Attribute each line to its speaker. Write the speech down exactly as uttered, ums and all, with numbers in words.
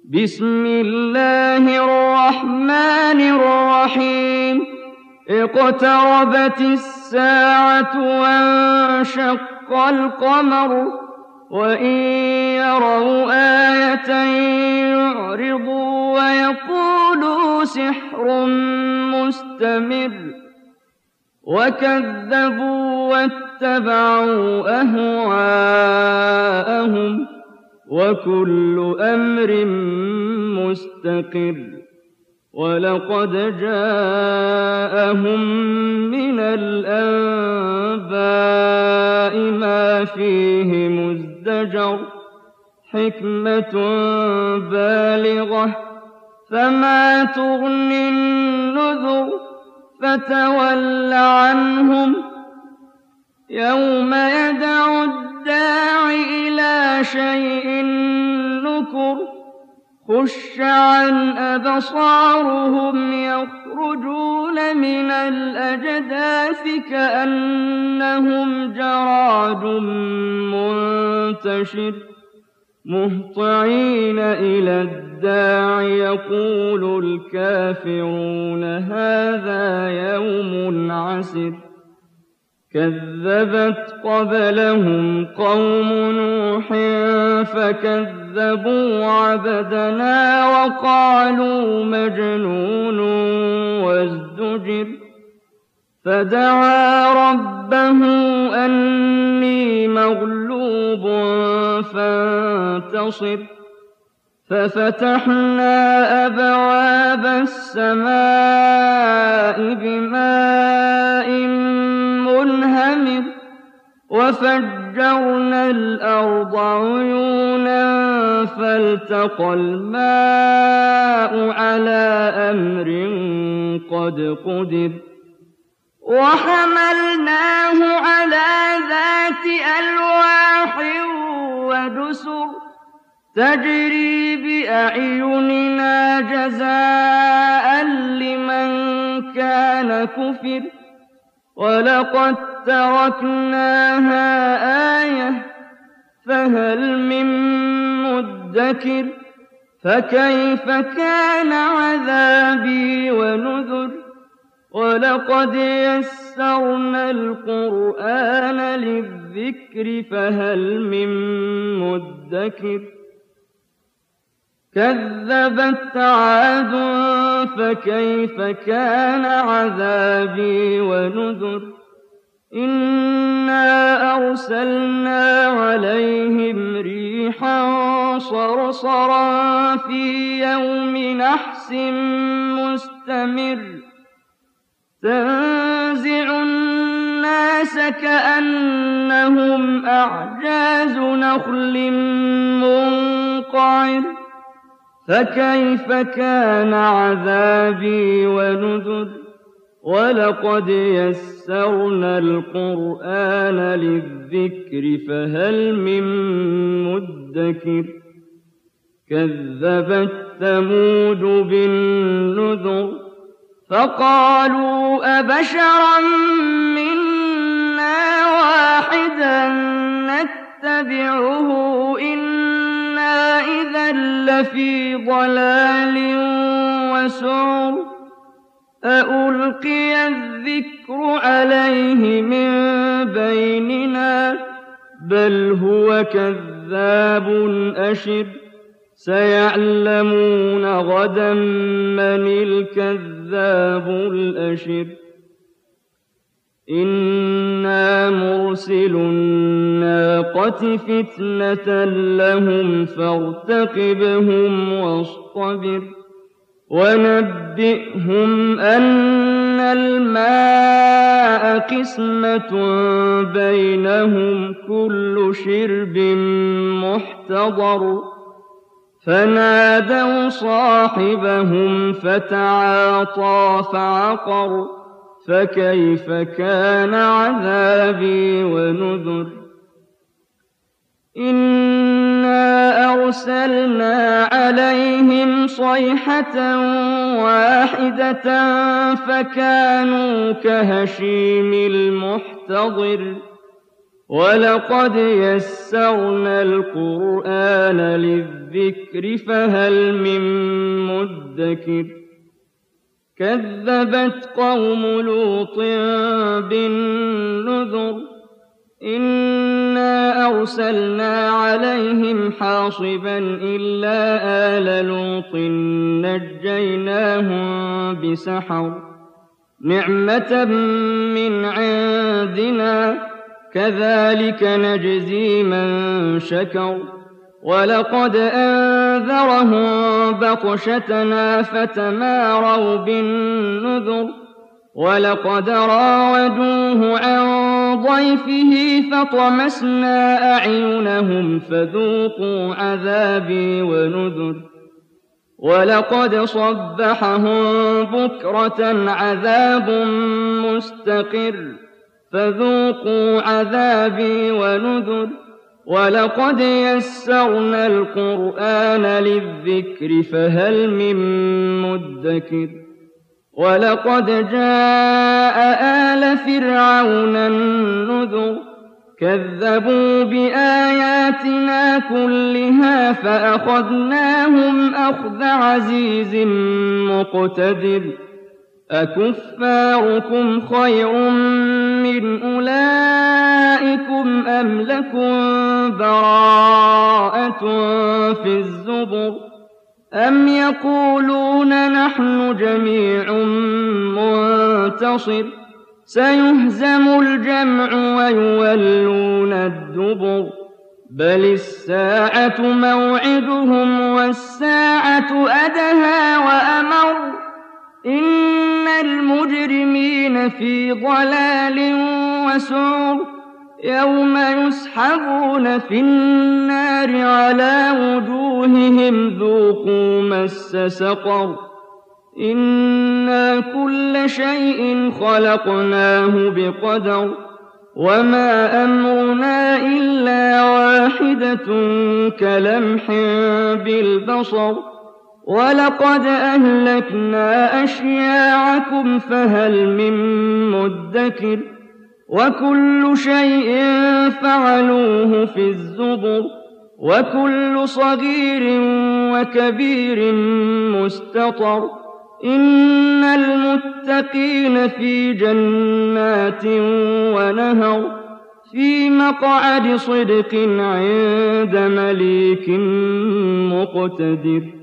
Speaker 1: بسم الله الرحمن الرحيم اقتربت الساعة وانشق القمر وإن يروا آية يعرضوا ويقولوا سحر مستمر وكذبوا واتبعوا أهواءهم وكل أمر مستقر ولقد جاءهم من الأنباء ما فيه مزدجر حكمة بالغة فما تغني النذر فتول عنهم يوم يدعو الداع إلى شيء نكر خش عن أبصارهم يخرجون من الأجداث كأنهم جراد منتشر مهطعين إلى الداع يقول الكافرون هذا يوم عسر كذبت قبلهم قوم نوح فكذبوا عبدنا وقالوا مجنون وازدجر فدعا ربه أني مغلوب فانتصر ففتحنا أبواب السماء بماء منهمر وفجرنا الأرض عيونا فالتقى الماء على أمر قد قدر وحملناه على ذات ألواح ودسر تجري بأعيننا جزاء لمن كان كفر ولقد تركناها آية فهل من مدكر فكيف كان عذابي ونذر ولقد يسرنا القرآن للذكر فهل من مدكر كذبت عاد فكيف كان عذابي ونذر إنا أرسلنا عليهم ريحا صرصرا في يوم نحس مستمر تنزع الناس كأنهم أعجاز نخل منقعر فكيف كان عذابي ونذر ولقد يسرنا القرآن للذكر فهل من مدكر كذبت ثمود بالنذر فقالوا أبشرا منا واحدا نتبعه إنا إذا لفي ضلال وسعر أألقي الذكر عليه من بيننا بل هو كذاب أشر سيعلمون غدا من الكذاب الأشر إنا مرسل الناقة فتنة لهم فارتقبهم واصطبر ونبئهم أن الماء قسمة بينهم كل شرب محتضر فنادوا صاحبهم فتعاطى فعقر فكيف كان عذابي ونذر إنا أرسلنا عليهم صيحة واحدة فكانوا كهشيم المحتضر وَلَقَدْ يَسَّرْنَا الْقُرْآنَ لِلذِّكْرِ فَهَلْ مِن مُّدَّكِرٍ كَذَّبَتْ قَوْمُ لُوطٍ بِالنُّذُرِ إِنَّا أَرْسَلْنَا عَلَيْهِمْ حَاصِبًا إِلَّا آلَ لُوطٍ نَجَّيْنَاهُم بِسَحَرٍ نِعْمَةً مِّنْ عِندِنَا كَذَٰلِكَ نَجْزِي مَن شَكَرَ وَلَقَدْ أَنذَرَهُم بَطْشَتَنَا فَتَمَارَوْا بِالنُّذُرِ وَلَقَدْ رَاوَدُوهُ عَن ضَيْفِهِ فَطَمَسْنَا أَعْيُنَهُمْ فَذُوقُوا عَذَابِي وَنُذُرِ وَلَقَدْ صَبَّحَهُم بُكْرَةً عَذَابٌ مُّسْتَقِرٌّ فَذُوقُوا عَذَابِي وَنُذُرِ وَلَقَدْ يَسَّرْنَا الْقُرْآنَ لِلذِّكْرِ فَهَلْ مِن مُّدَّكِرٍ وَلَقَدْ جَاءَ آلَ فِرْعَوْنَ النُّذُرُ كَذَّبُوا بِآيَاتِنَا كُلِّهَا فَأَخَذْنَاهُمْ أَخْذَ عَزِيزٍ مُّقْتَدِرٍ أَكُفَّارُكُمْ خَيْرٌ مِّنْ أُولَٰئِكُمْ أَمْ لَكُم بَرَاءَةٌ فِي الزُّبُرِ أَمْ يَقُولُونَ نَحْنُ جَمِيعٌ مُّنتَصِرٌ سَيُهْزَمُ الْجَمْعُ وَيُوَلُّونَ الدُّبُرَ بَلِ السَّاعَةُ مَوْعِدُهُمْ وَالسَّاعَةُ أَدْهَىٰ وَأَمَرُّ إِنَّ الْمُجْرِمِينَ فِي ضَلَالٍ وَسُعُرٍ يَوْمَ يُسْحَبُونَ فِي النَّارِ عَلَىٰ وُجُوهِهِمْ ذُوقُوا مَسَّ سَقَرَ إِنَّا كُلَّ شَيْءٍ خَلَقْنَاهُ بِقَدَرٍ وَمَا أَمْرُنَا إِلَّا وَاحِدَةٌ كَلَمْحٍ بِالْبَصَرِ وَلَقَدْ أَهْلَكْنَا أَشْيَاعَكُمْ فَهَلْ مِن مُّدَّكِرٍ وَكُلُّ شَيْءٍ فَعَلُوهُ فِي الزُّبُرِ وَكُلُّ صَغِيرٍ وَكَبِيرٍ مُّسْتَطَرٍ إِنَّ الْمُتَّقِينَ فِي جَنَّاتٍ وَنَهَرٍ فِي مَقْعَدِ صِدْقٍ عِندَ مَلِيكٍ مُّقْتَدِرٍ